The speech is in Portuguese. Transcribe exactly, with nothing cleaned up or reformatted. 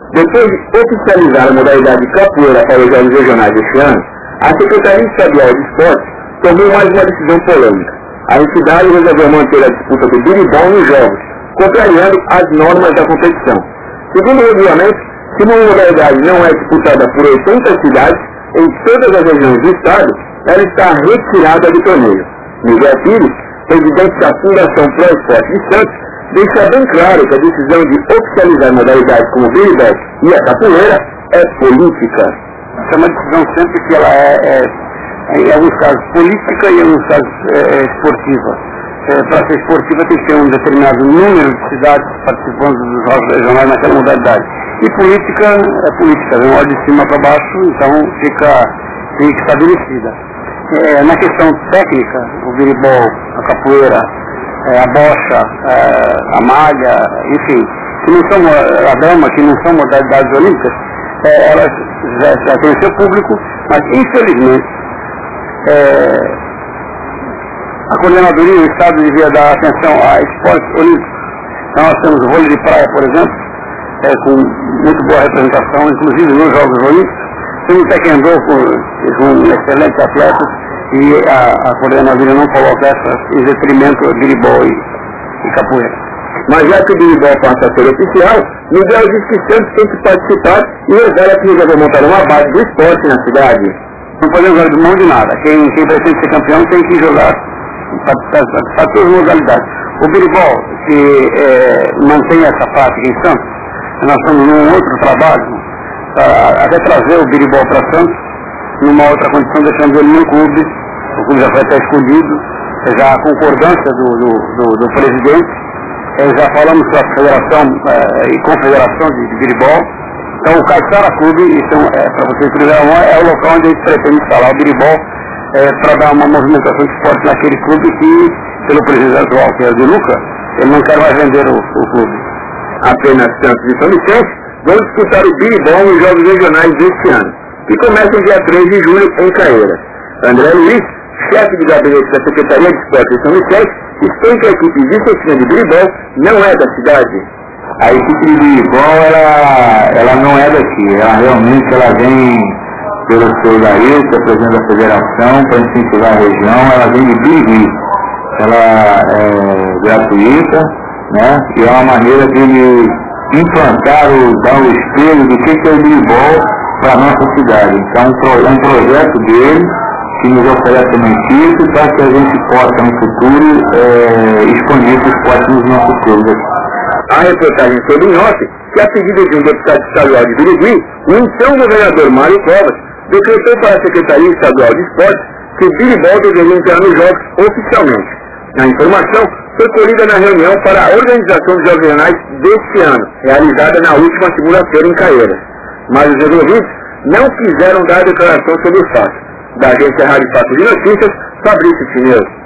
Depois de oficializar a modalidade de capoeira para os Jogos Regionais deste ano, a Secretaria Estadual de Esportes tomou mais uma decisão polêmica. A entidade resolveu manter a disputa do biribol nos Jogos, contrariando as normas da competição. Segundo o regulamento, se uma modalidade não é disputada por oitenta cidades em todas as regiões do estado, ela está retirada do torneio. Miguel Pires, presidente da Fundação Pro Esporte de Santos, deixa bem claro que a decisão de oficializar modalidades como o biribol e a capoeira é política. Essa é uma decisão sempre que ela é, é, é em alguns casos política e em alguns casos é, é esportiva. É, para ser esportiva tem que ter um determinado número de cidades participando dos jogos regionais naquela modalidade. E política é política, vem olha de cima para baixo, então fica, fica estabelecida. É, na questão técnica, o biribol, a capoeira, é, a bocha, é, a malha, enfim, que não são, a dama, que não são modalidades olímpicas, é, elas já, já têm seu público, mas infelizmente é, a coordenadoria do Estado devia dar atenção a esportes olímpicos. Então nós temos o vôlei de praia, por exemplo, é, com muito boa representação, inclusive nos Jogos Olímpicos. Temos o taekwondo com, com excelentes atletas e a, a coordenadoria não coloca essa em detrimento de biribol e, e capoeira. Mas já que o biribol passa a ser oficial, Miguel diz que Santos tem que participar e revela que resolveu montar uma base do esporte na cidade. Não podemos dar de mão de nada. Quem, quem pretende ser campeão tem que jogar para todas as modalidades. O biribol, que é, mantém essa prática em Santos, nós estamos num outro trabalho, pra, até trazer o biribol para Santos, numa outra condição, deixando ele no clube. O clube já foi até escolhido, já a concordância do, do, do, do presidente, é, já falamos com a federação é, e confederação de, de biribol. Então o Caixara Clube, então, é, para vocês terem uma, é o local onde a gente pretende instalar o biribol, é, para dar uma movimentação de esporte naquele clube que, pelo presidente atual, que é o de Luca, ele não quer mais vender o, o clube. Apenas Santos e São Vicente vão disputar o biribol nos Jogos Regionais deste ano, que começam dia três de julho em Caeiras. André Luiz, chefe de gabinete da Secretaria de Esporte de São Vicente, expõe que a equipe vicentina de biribol não é da cidade. A equipe de biribol, ela, ela não é daqui, ela realmente ela vem pelo seu Daílson, que é presidente da federação, para incentivar a região, ela vem de Birigui. Ela é gratuita, né? E é uma maneira de ele implantar, o, dar o espelho do que é o biribol para a nossa cidade. Então é um projeto dele que nos oferece uma equipe para que a gente possa no futuro é, expandir esse esporte nos nossos clubes aqui. A reportagem sobre o Norte, que a pedido de um deputado estadual de Birigui, o então governador Mário Covas decretou para a Secretaria Estadual de Esportes que o biribol deveria entrar nos Jogos oficialmente. A informação foi colhida na reunião para a organização dos Jogos Regionais deste ano, realizada na última segunda-feira em Caeiras. Mas os envolvidos não quiseram dar declaração sobre o fato. Da agência Rádio Fato de Notícias, Fabrício Tineu.